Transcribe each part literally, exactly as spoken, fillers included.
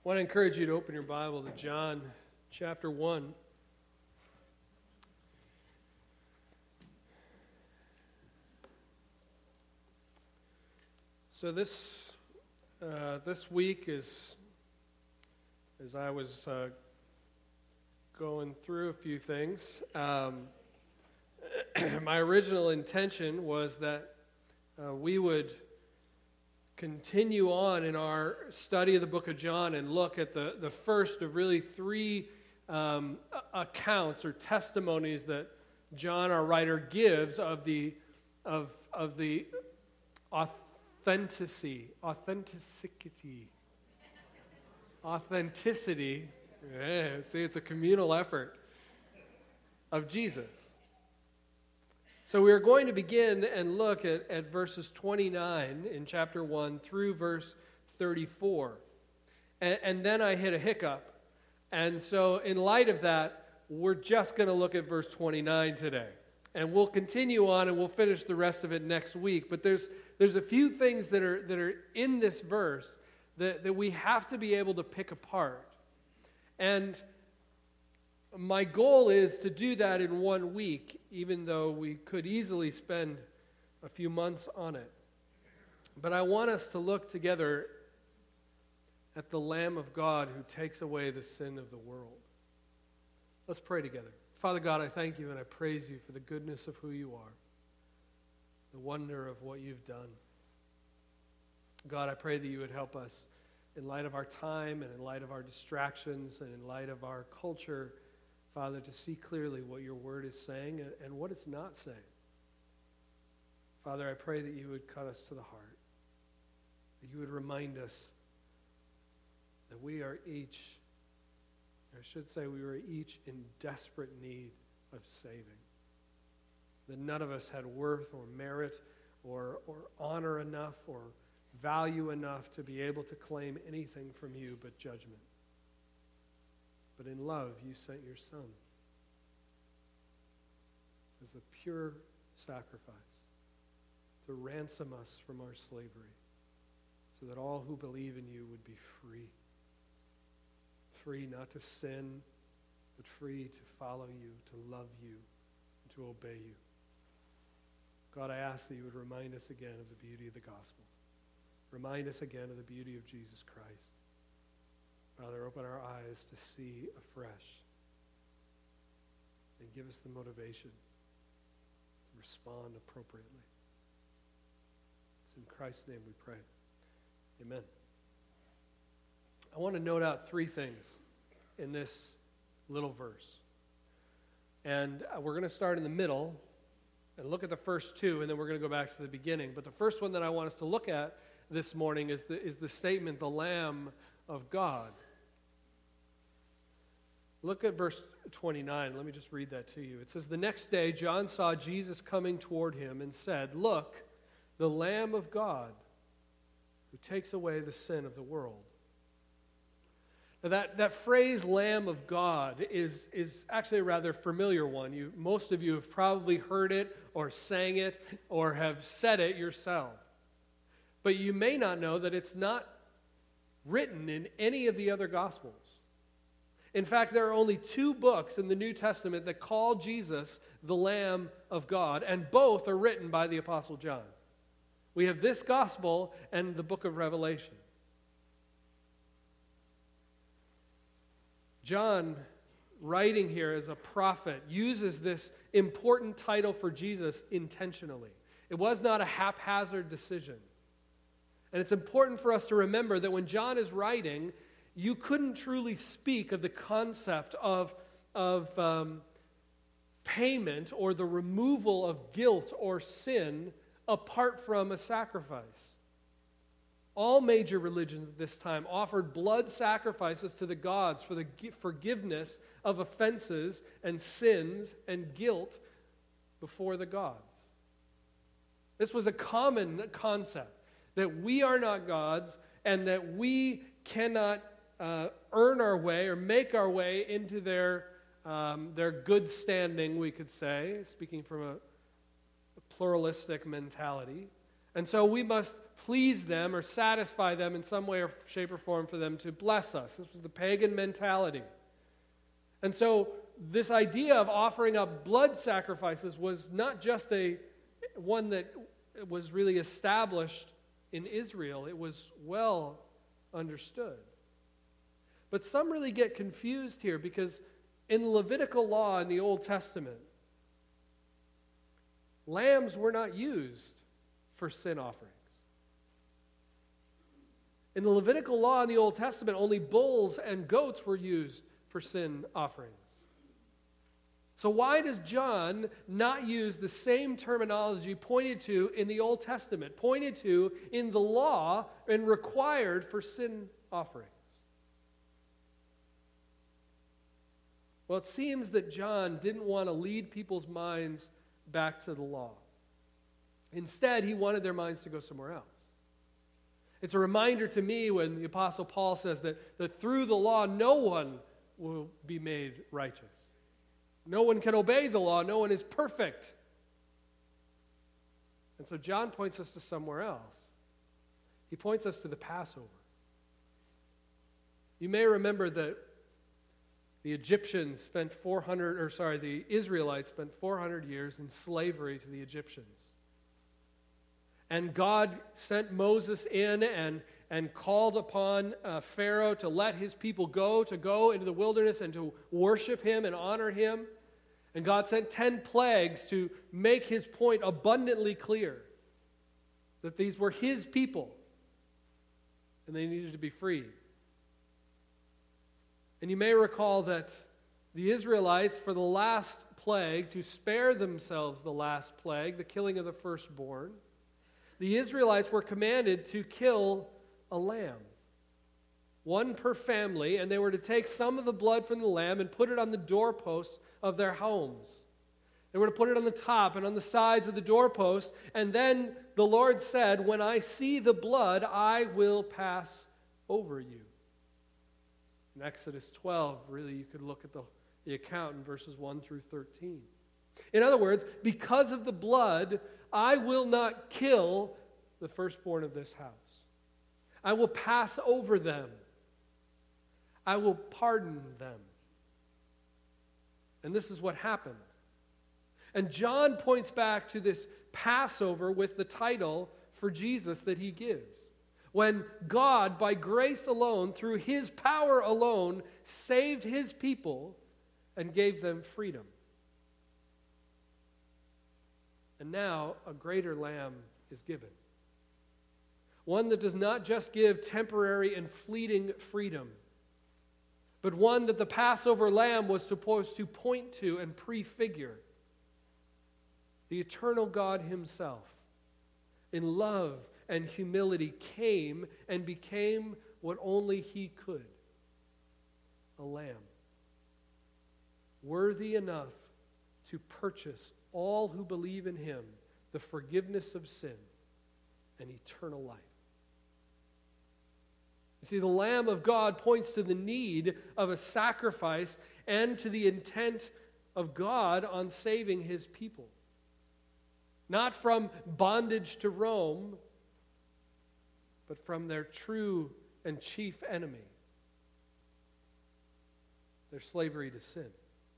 I want to encourage you to open your Bible to John chapter one. So this uh, this week is, as I was uh, going through a few things, um, my original intention was that uh, we would continue on in our study of the book of John and look at the, the first of really three um, accounts or testimonies that John, our writer, gives of the of of the authenticity, authenticity, authenticity. Yeah, see, it's a communal effort of Jesus. So we are going to begin and look at, at verses twenty-nine in chapter one through verse thirty-four. And, and then I hit a hiccup. And so in light of that, we're just going to look at verse twenty-nine today. And we'll continue on and we'll finish the rest of it next week. But there's there's a few things that are that are in this verse that, that we have to be able to pick apart. And my goal is to do that in one week, even though we could easily spend a few months on it. But I want us to look together at the Lamb of God who takes away the sin of the world. Let's pray together. Father God, I thank you and I praise you for the goodness of who you are, the wonder of what you've done. God, I pray that you would help us in light of our time and in light of our distractions and in light of our culture, Father, to see clearly what your word is saying and what it's not saying. Father, I pray that you would cut us to the heart, that you would remind us that we are each, I should say we were each in desperate need of saving, that none of us had worth or merit or, or honor enough or value enough to be able to claim anything from you but judgment. But in love, you sent your Son as a pure sacrifice to ransom us from our slavery so that all who believe in you would be free. Free not to sin, but free to follow you, to love you, and to obey you. God, I ask that you would remind us again of the beauty of the gospel. Remind us again of the beauty of Jesus Christ. Father, open our eyes to see afresh and give us the motivation to respond appropriately. It's in Christ's name we pray. Amen. I want to note out three things in this little verse. And we're going to start in the middle and look at the first two, and then we're going to go back to the beginning. But the first one that I want us to look at this morning is the, is the statement, the Lamb of God. Look at verse twenty-nine. Let me just read that to you. It says, "The next day John saw Jesus coming toward him and said, 'Look, the Lamb of God who takes away the sin of the world.'" Now that, that phrase, Lamb of God, is, is actually a rather familiar one. You, most of you have probably heard it or sang it or have said it yourself. But you may not know that it's not written in any of the other Gospels. In fact, there are only two books in the New Testament that call Jesus the Lamb of God, and both are written by the Apostle John. We have this Gospel and the book of Revelation. John, writing here as a prophet, uses this important title for Jesus intentionally. It was not a haphazard decision. And it's important for us to remember that when John is writing, you couldn't truly speak of the concept of, of um, payment or the removal of guilt or sin apart from a sacrifice. All major religions at this time offered blood sacrifices to the gods for the forgiveness of offenses and sins and guilt before the gods. This was a common concept, that we are not gods and that we cannot uh, earn our way or make our way into their, um, their good standing, we could say, speaking from a, a pluralistic mentality. And so we must please them or satisfy them in some way or shape or form for them to bless us. This was the pagan mentality. And so this idea of offering up blood sacrifices was not just a one that was really established in Israel. It was well understood. But some really get confused here because in the Levitical law in the Old Testament, lambs were not used for sin offerings. In the Levitical law in the Old Testament, only bulls and goats were used for sin offerings. So why does John not use the same terminology pointed to in the Old Testament, pointed to in the law and required for sin offerings? Well, it seems that John didn't want to lead people's minds back to the law. Instead, he wanted their minds to go somewhere else. It's a reminder to me when the Apostle Paul says that, that through the law no one will be made righteous. No one can obey the law. No one is perfect. And so John points us to somewhere else. He points us to the Passover. You may remember that the Egyptians spent four hundred, or sorry, the Israelites spent four hundred years in slavery to the Egyptians. And God sent Moses in and, and called upon uh, Pharaoh to let his people go, to go into the wilderness and to worship him and honor him. And God sent ten plagues to make his point abundantly clear that these were his people and they needed to be freed. And you may recall that the Israelites, for the last plague, to spare themselves the last plague, the killing of the firstborn, the Israelites were commanded to kill a lamb, one per family, and they were to take some of the blood from the lamb and put it on the doorposts of their homes. They were to put it on the top and on the sides of the doorpost, and then the Lord said, "When I see the blood, I will pass over you." In Exodus twelve, really, you could look at the, the account in verses one through thirteen. In other words, because of the blood, I will not kill the firstborn of this house. I will pass over them. I will pardon them. And this is what happened. And John points back to this Passover with the title for Jesus that he gives. When God, by grace alone, through his power alone, saved his people and gave them freedom. And now a greater lamb is given. One that does not just give temporary and fleeting freedom, but one that the Passover lamb was supposed to point to and prefigure. The eternal God himself, in love and humility, came and became what only he could, a lamb, worthy enough to purchase all who believe in him the forgiveness of sin and eternal life. You see, the Lamb of God points to the need of a sacrifice and to the intent of God on saving his people. Not from bondage to Rome, but from their true and chief enemy, their slavery to sin.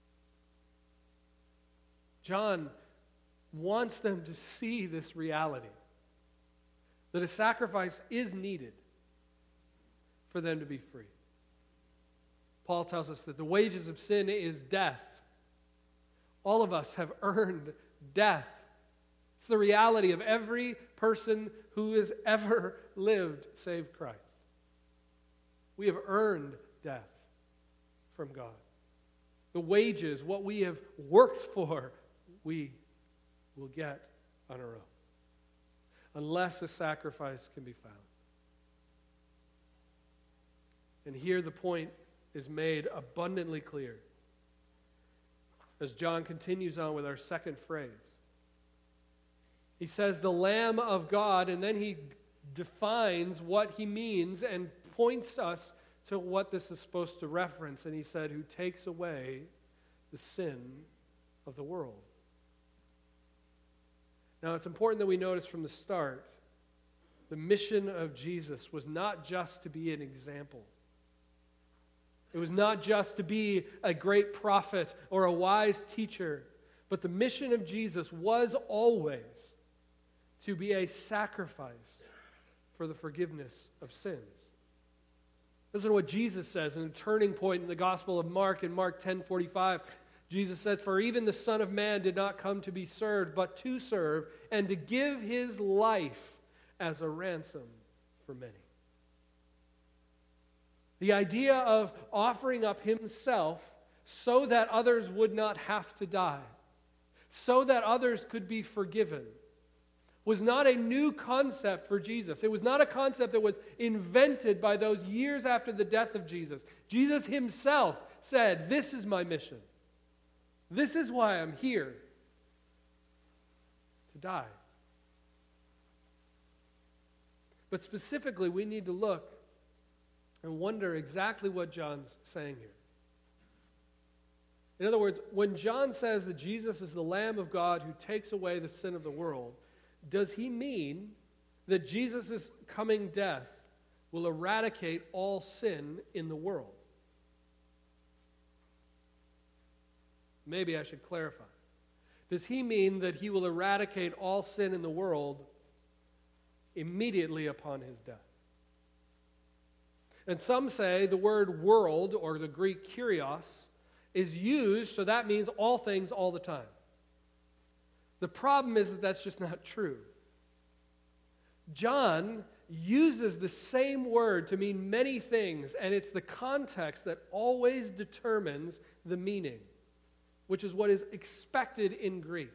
John wants them to see this reality, that a sacrifice is needed for them to be free. Paul tells us that the wages of sin is death. All of us have earned death. It's the reality of every person who has ever lived save Christ. We have earned death from God. The wages, what we have worked for, we will get on our own, unless a sacrifice can be found. And here the point is made abundantly clear as John continues on with our second phrase. He says the Lamb of God, and then he defines what he means and points us to what this is supposed to reference. And he said, who takes away the sin of the world. Now, it's important that we notice from the start the mission of Jesus was not just to be an example. It was not just to be a great prophet or a wise teacher, but the mission of Jesus was always to be a sacrifice for the forgiveness of sins. Listen to what Jesus says in a turning point in the Gospel of Mark, in Mark ten forty-five. Jesus says, "For even the Son of Man did not come to be served, but to serve, and to give his life as a ransom for many." The idea of offering up himself so that others would not have to die, so that others could be forgiven, was not a new concept for Jesus. It was not a concept that was invented by those years after the death of Jesus. Jesus himself said, "This is my mission. This is why I'm here, to die." But specifically, we need to look and wonder exactly what John's saying here. In other words, when John says that Jesus is the Lamb of God who takes away the sin of the world, does he mean that Jesus' coming death will eradicate all sin in the world? Maybe I should clarify. Does he mean that he will eradicate all sin in the world immediately upon his death? And some say the word world, or the Greek kurios, is used, so that means all things all the time. The problem is that that's just not true. John uses the same word to mean many things, and it's the context that always determines the meaning, which is what is expected in Greek.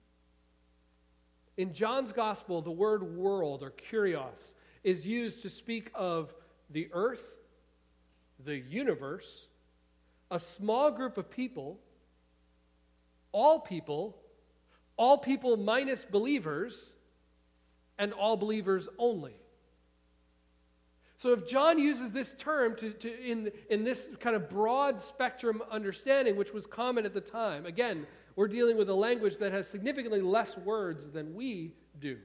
In John's gospel, the word world, or kurios, is used to speak of the earth, the universe, a small group of people, all people, all people minus believers, and all believers only. So if John uses this term to, to in, in this kind of broad spectrum understanding, which was common at the time, again, we're dealing with a language that has significantly less words than we do.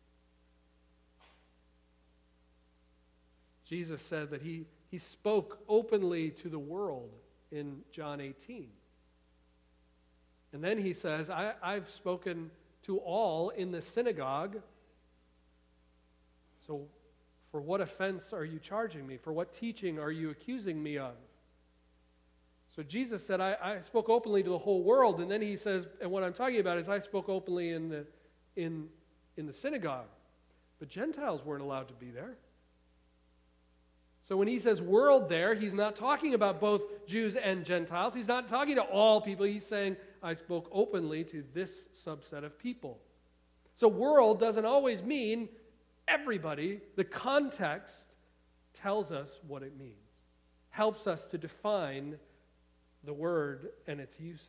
Jesus said that he, he spoke openly to the world in John eighteen. And then he says, I, I've spoken to all in the synagogue. So for what offense are you charging me? For what teaching are you accusing me of? So Jesus said, I, I spoke openly to the whole world. And then he says, and what I'm talking about is I spoke openly in the, in, in the synagogue. But Gentiles weren't allowed to be there. So when he says world there, he's not talking about both Jews and Gentiles. He's not talking to all people. He's saying, I spoke openly to this subset of people. So world doesn't always mean everybody. The context tells us what it means, helps us to define the word and its usage.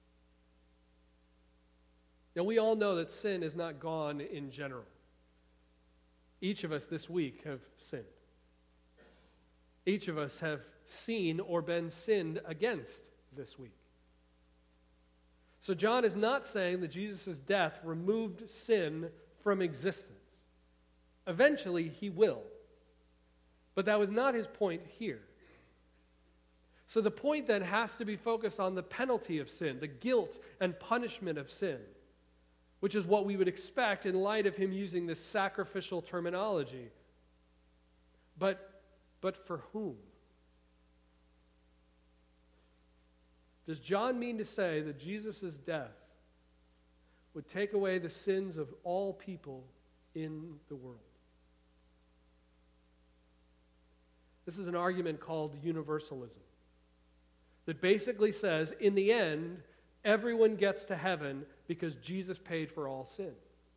Now, we all know that sin is not gone in general. Each of us this week have sinned. Each of us have seen or been sinned against this week. So John is not saying that Jesus' death removed sin from existence. Eventually, he will. But that was not his point here. So the point then has to be focused on the penalty of sin, the guilt and punishment of sin, which is what we would expect in light of him using this sacrificial terminology. But But for whom? Does John mean to say that Jesus' death would take away the sins of all people in the world? This is an argument called universalism, that basically says, in the end, everyone gets to heaven because Jesus paid for all sin.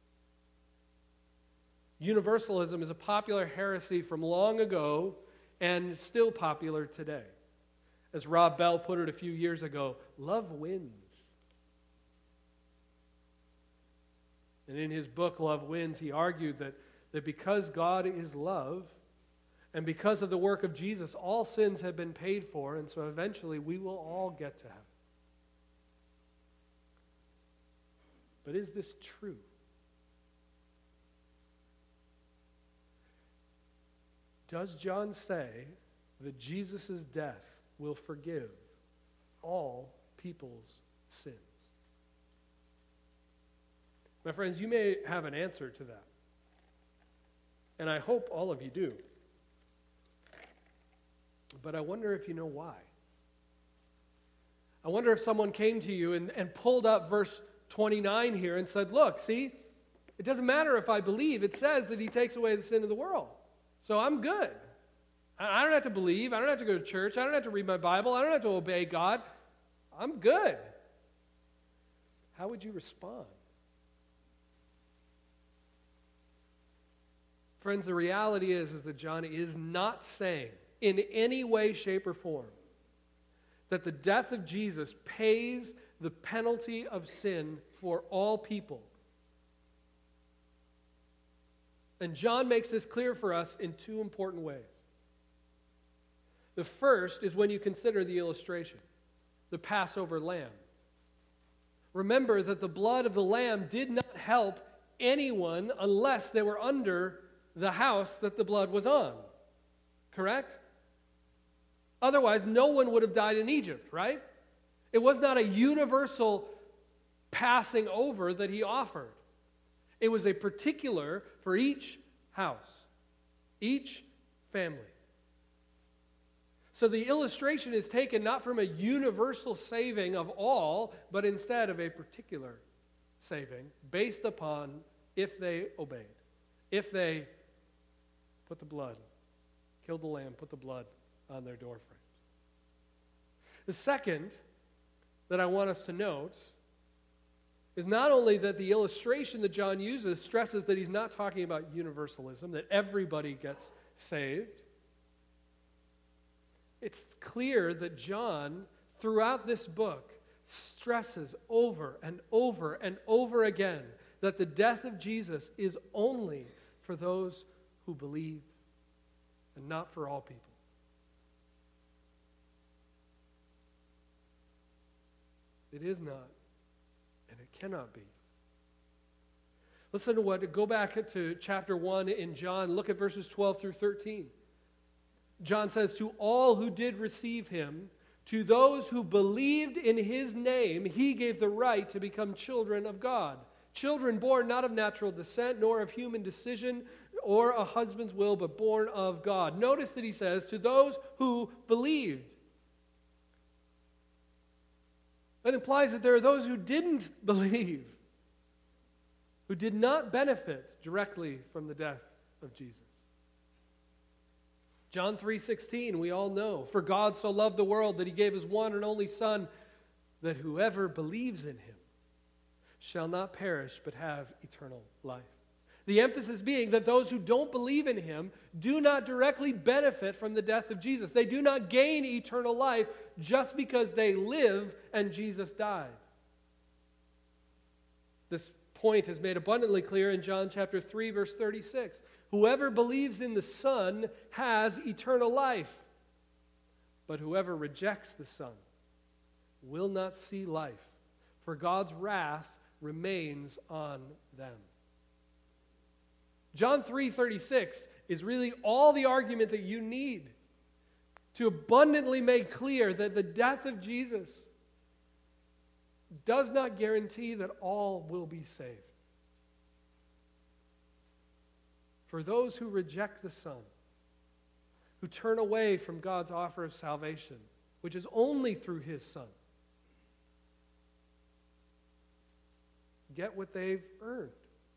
Universalism is a popular heresy from long ago and still popular today. As Rob Bell put it a few years ago, love wins. And in his book, Love Wins, he argued that, that because God is love, and because of the work of Jesus, all sins have been paid for, and so eventually we will all get to heaven. But is this true? Does John say that Jesus' death will forgive all people's sins? My friends, you may have an answer to that. And I hope all of you do. But I wonder if you know why. I wonder if someone came to you and, and pulled up verse twenty-nine here and said, look, see, it doesn't matter if I believe. It says that he takes away the sin of the world. So I'm good. I, I don't have to believe. I don't have to go to church. I don't have to read my Bible. I don't have to obey God. I'm good. How would you respond? Friends, the reality is, is that John is not saying in any way, shape, or form that the death of Jesus pays the penalty of sin for all people. And John makes this clear for us in two important ways. The first is when you consider the illustration, the Passover lamb. Remember that the blood of the lamb did not help anyone unless they were under the house that the blood was on. Correct? Otherwise, no one would have died in Egypt, right? It was not a universal passing over that he offered. It was a particular for each house, each family. So the illustration is taken not from a universal saving of all, but instead of a particular saving based upon if they obeyed, if they put the blood, killed the lamb, put the blood on their doorframes. The second that I want us to note is not only that the illustration that John uses stresses that he's not talking about universalism, that everybody gets saved. It's clear that John, throughout this book, stresses over and over and over again that the death of Jesus is only for those who believe and not for all people. It is not, and it cannot be. Listen to what, go back to chapter one in John, look at verses twelve through thirteen. John says, to all who did receive him, to those who believed in his name, he gave the right to become children of God. Children born not of natural descent, nor of human decision, or a husband's will, but born of God. Notice that he says, to those who believed. That implies that there are those who didn't believe, who did not benefit directly from the death of Jesus. John three sixteen, we all know, for God so loved the world that he gave his one and only Son, that whoever believes in him shall not perish but have eternal life. The emphasis being that those who don't believe in him do not directly benefit from the death of Jesus. They do not gain eternal life just because they live and Jesus died. This point is made abundantly clear in John chapter three, verse thirty-six. Whoever believes in the Son has eternal life, but whoever rejects the Son will not see life, for God's wrath remains on them. John three thirty-six is really all the argument that you need to abundantly make clear that the death of Jesus does not guarantee that all will be saved. For those who reject the Son, who turn away from God's offer of salvation, which is only through his Son, get what they've earned.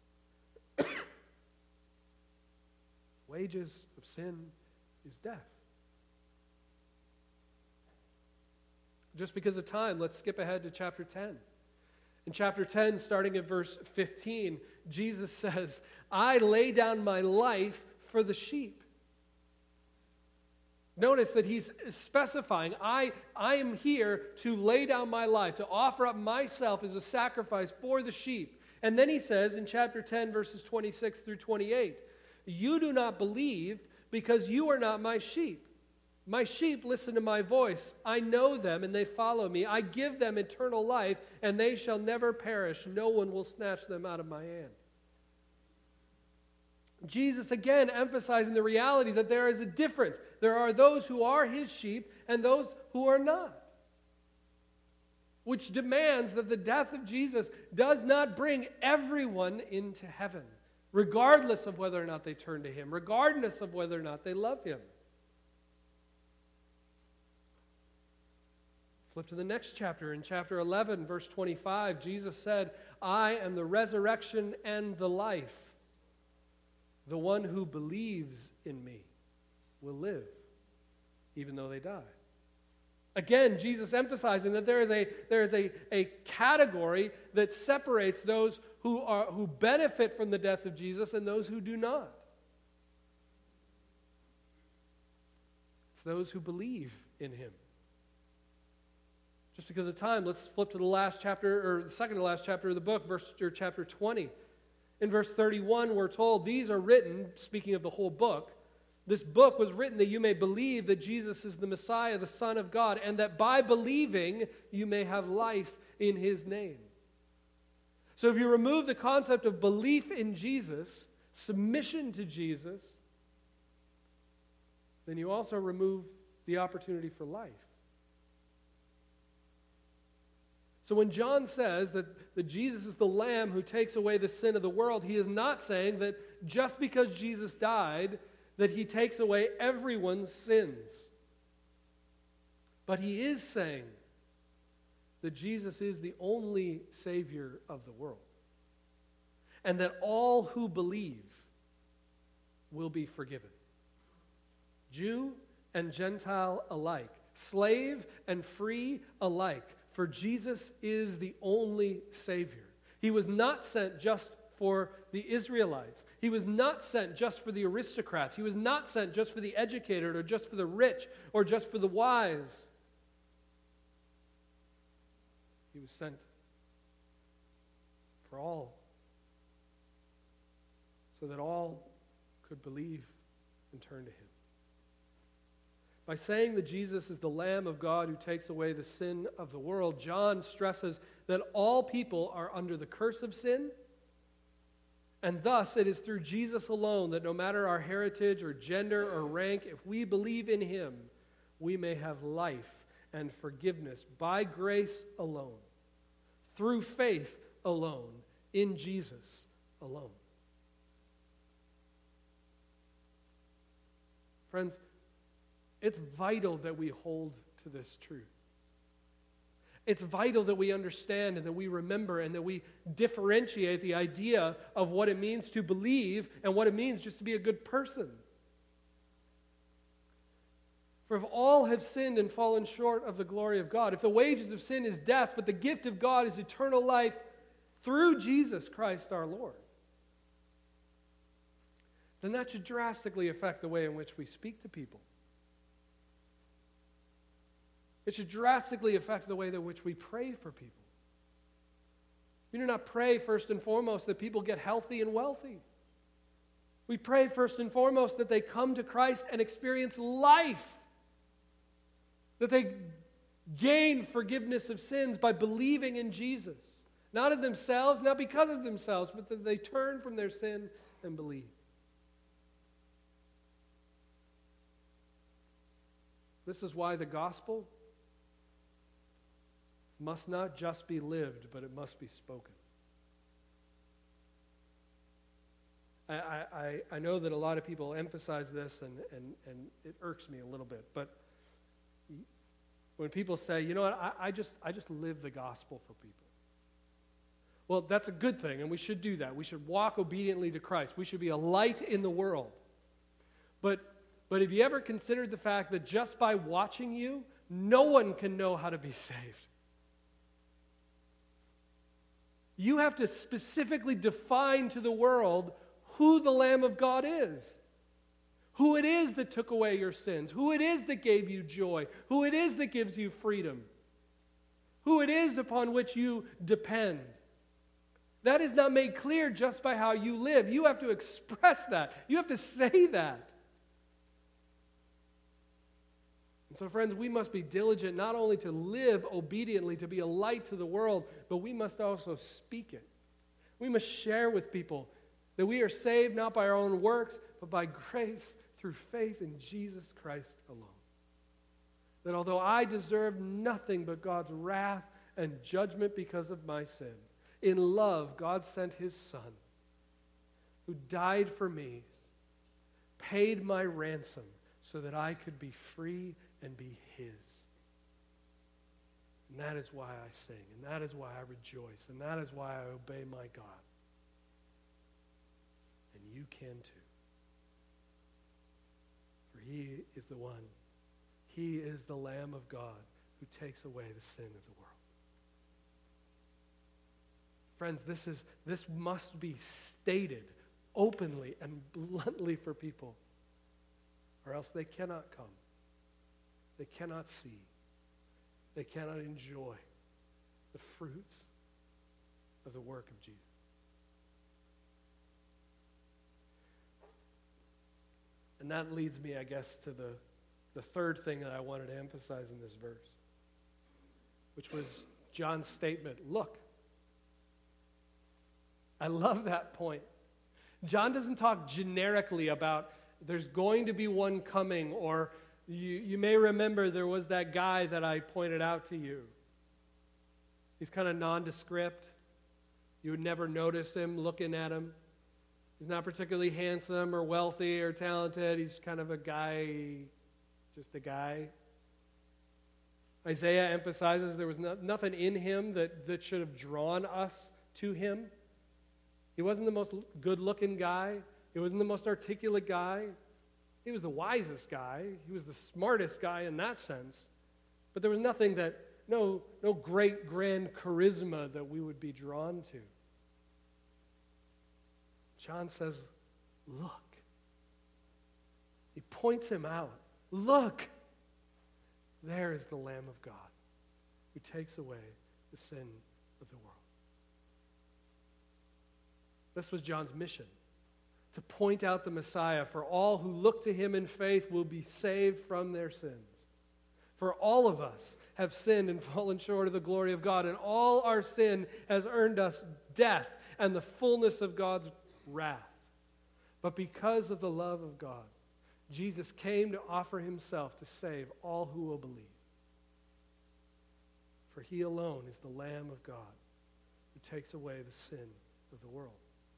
Wages of sin is death. Just because of time, let's skip ahead to chapter ten. In chapter ten, starting at verse fifteen, Jesus says, I lay down my life for the sheep. Notice that he's specifying, I, I am here to lay down my life, to offer up myself as a sacrifice for the sheep. And then he says in chapter ten, verses twenty-six through twenty-eight, you do not believe because you are not my sheep. My sheep listen to my voice. I know them and they follow me. I give them eternal life and they shall never perish. No one will snatch them out of my hand. Jesus again emphasizing the reality that there is a difference. There are those who are his sheep and those who are not, which demands that the death of Jesus does not bring everyone into heaven, regardless of whether or not they turn to him, regardless of whether or not they love him. Flip to the next chapter. In chapter eleven, verse twenty-five, Jesus said, I am the resurrection and the life. The one who believes in me will live, even though they die. Again, Jesus emphasizing that there is a there is a, a category that separates those who are who benefit from the death of Jesus and those who do not. It's those who believe in him. Just because of time, let's flip to the last chapter, or the second to last chapter of the book, verse or chapter twenty. In verse thirty-one, we're told, these are written, speaking of the whole book, this book was written that you may believe that Jesus is the Messiah, the Son of God, and that by believing you may have life in his name. So if you remove the concept of belief in Jesus, submission to Jesus, then you also remove the opportunity for life. So when John says that, that Jesus is the Lamb who takes away the sin of the world, he is not saying that just because Jesus died, that he takes away everyone's sins. But he is saying that Jesus is the only Savior of the world, and that all who believe will be forgiven. Jew and Gentile alike, slave and free alike, for Jesus is the only Savior. He was not sent just for the Israelites. He was not sent just for the aristocrats. He was not sent just for the educated or just for the rich or just for the wise. He was sent for all, so that all could believe and turn to him. By saying that Jesus is the Lamb of God who takes away the sin of the world, John stresses that all people are under the curse of sin, and thus it is through Jesus alone that no matter our heritage or gender or rank, if we believe in him, we may have life and forgiveness by grace alone, through faith alone, in Jesus alone. Friends, it's vital that we hold to this truth. It's vital that we understand and that we remember and that we differentiate the idea of what it means to believe and what it means just to be a good person. For if all have sinned and fallen short of the glory of God, if the wages of sin is death, but the gift of God is eternal life through Jesus Christ our Lord, then that should drastically affect the way in which we speak to people. It should drastically affect the way in which we pray for people. We do not pray first and foremost that people get healthy and wealthy. We pray first and foremost that they come to Christ and experience life. That they gain forgiveness of sins by believing in Jesus. Not in themselves, not because of themselves, but that they turn from their sin and believe. This is why the gospel must not just be lived, but it must be spoken. I, I, I know that a lot of people emphasize this, and, and, and it irks me a little bit, but when people say, you know what, I, I just I just live the gospel for people. Well, that's a good thing, and we should do that. We should walk obediently to Christ. We should be a light in the world. But, but have you ever considered the fact that just by watching you, no one can know how to be saved? You have to specifically define to the world who the Lamb of God is. Who it is that took away your sins. Who it is that gave you joy. Who it is that gives you freedom. Who it is upon which you depend. That is not made clear just by how you live. You have to express that. You have to say that. And so, friends, we must be diligent not only to live obediently, to be a light to the world, but we must also speak it. We must share with people That we are saved not by our own works, but by grace through faith in Jesus Christ alone. That although I deserve nothing but God's wrath and judgment because of my sin, in love, God sent his Son, who died for me, paid my ransom so that I could be free and be his. And that is why I sing, and that is why I rejoice, and that is why I obey my God. And you can too. For he is the one, he is the Lamb of God who takes away the sin of the world. Friends, this is this must be stated openly and bluntly for people, or else they cannot come. They cannot see. They cannot enjoy the fruits of the work of Jesus. And that leads me, I guess, to the, the third thing that I wanted to emphasize in this verse, which was John's statement, look. I love that point. John doesn't talk generically about there's going to be one coming, or you, you may remember there was that guy that I pointed out to you. He's kind of nondescript. You would never notice him looking at him. He's not particularly handsome or wealthy or talented. He's kind of a guy, just a guy. Isaiah emphasizes there was no, nothing in him that, that should have drawn us to him. He wasn't the most good-looking guy. He wasn't the most articulate guy. He was the wisest guy. He was the smartest guy in that sense. But there was nothing that, no, no great grand charisma that we would be drawn to. John says, look. He points him out. Look. There is the Lamb of God who takes away the sin of the world. This was John's mission, to point out the Messiah. For all who look to him in faith will be saved from their sins. For all of us have sinned and fallen short of the glory of God, and all our sin has earned us death and the fullness of God's wrath. But because of the love of God, Jesus came to offer himself to save all who will believe. For he alone is the Lamb of God who takes away the sin of the world.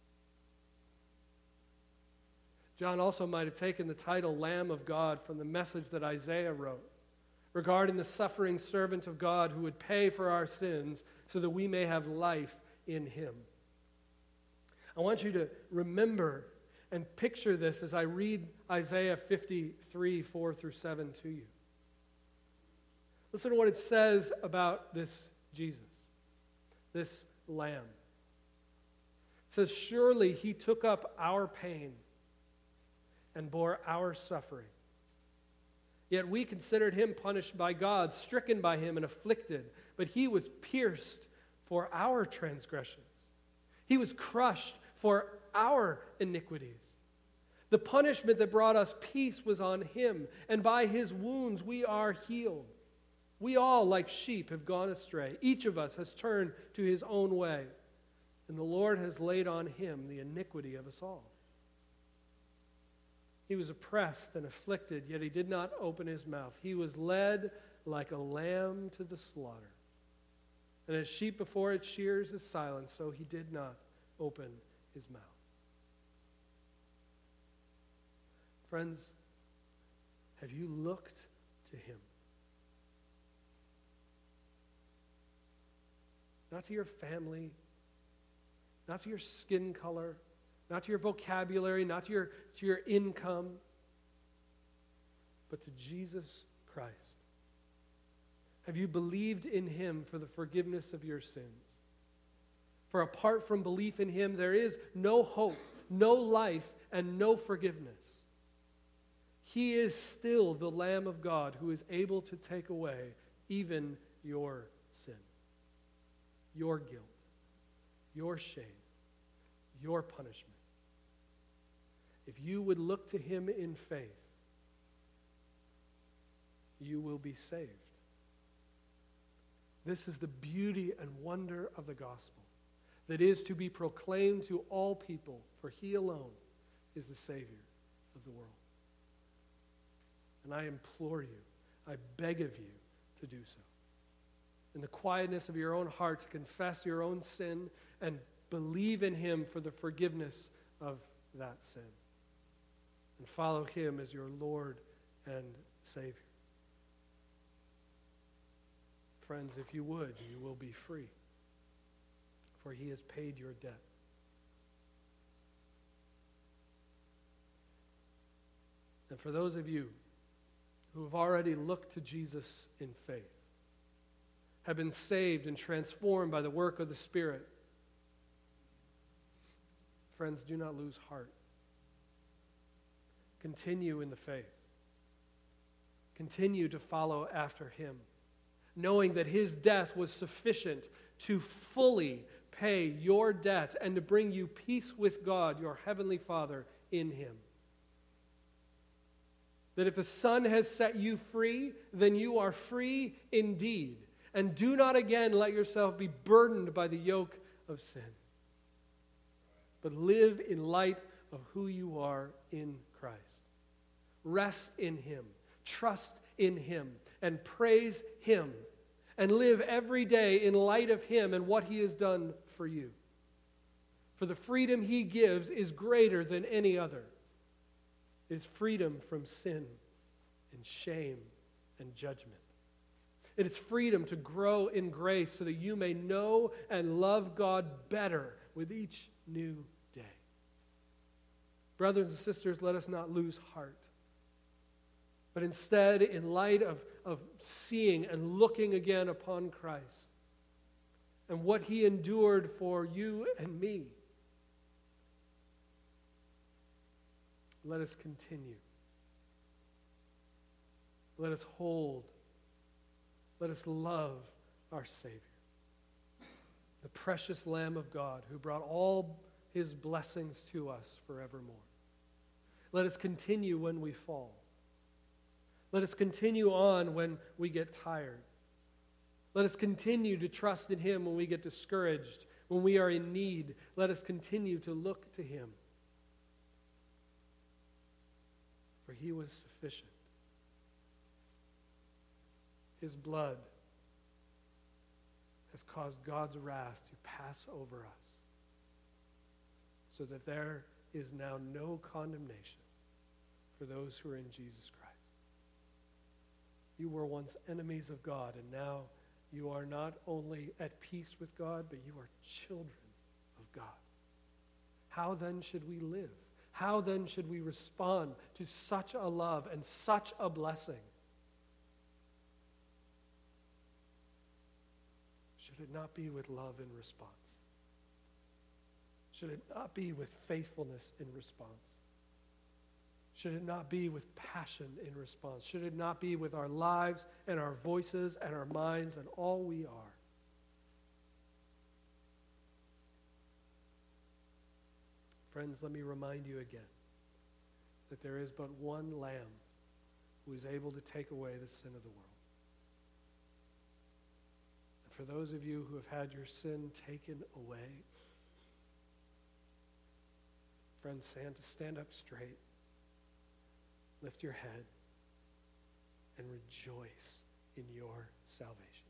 John also might have taken the title Lamb of God from the message that Isaiah wrote regarding the suffering servant of God who would pay for our sins so that we may have life in him. I want you to remember and picture this as I read Isaiah fifty-three, four through seven to you. Listen to what it says about this Jesus, this Lamb. It says, surely he took up our pain and bore our suffering. Yet we considered him punished by God, stricken by him and afflicted. But he was pierced for our transgressions. He was crushed for our iniquities. The punishment that brought us peace was on him, and by his wounds we are healed. We all, like sheep, have gone astray. Each of us has turned to his own way, and the Lord has laid on him the iniquity of us all. He was oppressed and afflicted, yet he did not open his mouth. He was led like a lamb to the slaughter. And as sheep before its shears is silent, so he did not open his mouth. Friends, have you looked to him? Not to your family, not to your skin color, not to your vocabulary, not to your, to your income, but to Jesus Christ. Have you believed in him for the forgiveness of your sins? For apart from belief in him, there is no hope, no life, and no forgiveness. He is still the Lamb of God who is able to take away even your sin, your guilt, your shame, your punishment. If you would look to him in faith, you will be saved. This is the beauty and wonder of the gospel. that is to be proclaimed to all people, for he alone is the Savior of the world. And I implore you, I beg of you to do so. In the quietness of your own heart, to confess your own sin and believe in him for the forgiveness of that sin. And follow him as your Lord and Savior. Friends, if you would, you will be free, for he has paid your debt. And for those of you who have already looked to Jesus in faith, have been saved and transformed by the work of the Spirit, friends, do not lose heart. Continue in the faith. Continue to follow after him, knowing that his death was sufficient to fully pay your debt and to bring you peace with God, your heavenly Father, in him. That if the Son has set you free, then you are free indeed. And do not again let yourself be burdened by the yoke of sin, but live in light of who you are in Christ. Rest in him, trust in him, and praise him, and live every day in light of him and what he has done for you. For the freedom he gives is greater than any other. It is freedom from sin and shame and judgment. It is freedom to grow in grace so that you may know and love God better with each new day. Brothers and sisters, let us not lose heart, but instead, in light of, of seeing and looking again upon Christ and what he endured for you and me, let us continue. Let us hold. Let us love our Savior, the precious Lamb of God who brought all his blessings to us forevermore. Let us continue when we fall. Let us continue on when we get tired. Let us continue to trust in him when we get discouraged, when we are in need. Let us continue to look to him, for he was sufficient. His blood has caused God's wrath to pass over us, so that there is now no condemnation for those who are in Jesus Christ. You were once enemies of God, and now you are not only at peace with God, but you are children of God. How then should we live? How then should we respond to such a love and such a blessing? Should it not be with love in response? Should it not be with faithfulness in response? Should it not be with passion in response? Should it not be with our lives and our voices and our minds and all we are? Friends, let me remind you again that there is but one Lamb who is able to take away the sin of the world. And for those of you who have had your sin taken away, friends, stand, stand up straight. Lift your head and rejoice in your salvation.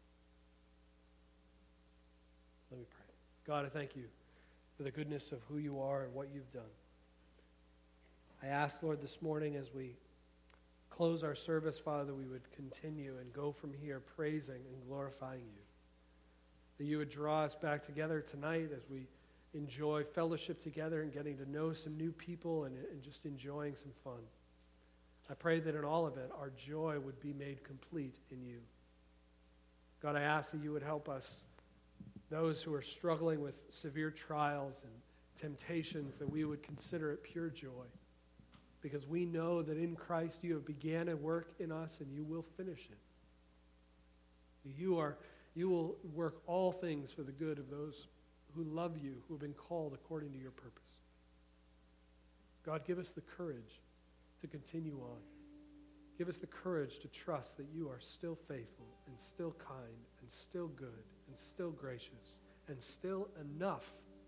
Let me pray. God, I thank you for the goodness of who you are and what you've done. I ask, Lord, this morning as we close our service, Father, we would continue and go from here praising and glorifying you. That you would draw us back together tonight as we enjoy fellowship together and getting to know some new people and, and just enjoying some fun. I pray that in all of it, our joy would be made complete in you. God, I ask that you would help us, those who are struggling with severe trials and temptations, that we would consider it pure joy, because we know that in Christ you have began a work in us and you will finish it. You are, you will work all things for the good of those who love you, who have been called according to your purpose. God, give us the courage to continue on. Give us the courage to trust that you are still faithful and still kind and still good and still gracious and still enough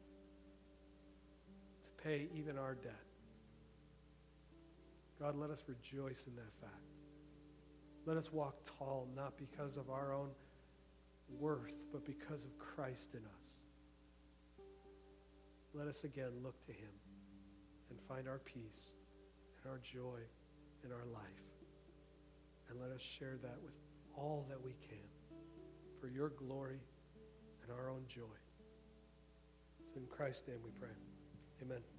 to pay even our debt. God, let us rejoice in that fact. Let us walk tall, not because of our own worth, but because of Christ in us. Let us again look to him and find our peace and our joy in our life. And let us share that with all that we can for your glory and our own joy. It's in Christ's name we pray. Amen.